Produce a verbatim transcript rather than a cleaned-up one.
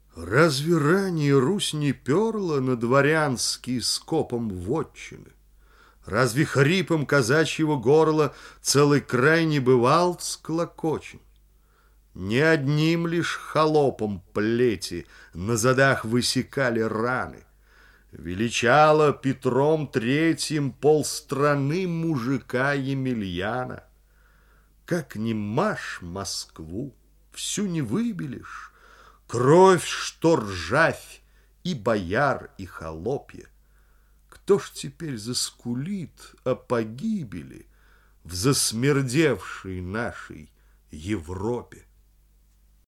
Разве ранее Русь не перла на дворянские скопом вотчины? Разве хрипом казачьего горла целый край не бывал всклокочен? Не одним лишь холопом плети на задах высекали раны. Величало Петром Третьим полстраны мужика Емельяна. Как ни машь Москву, всю не выбелишь, кровь, что ржавь, и бояр, и холопья. Кто ж теперь заскулит о погибели в засмердевшей нашей Европе?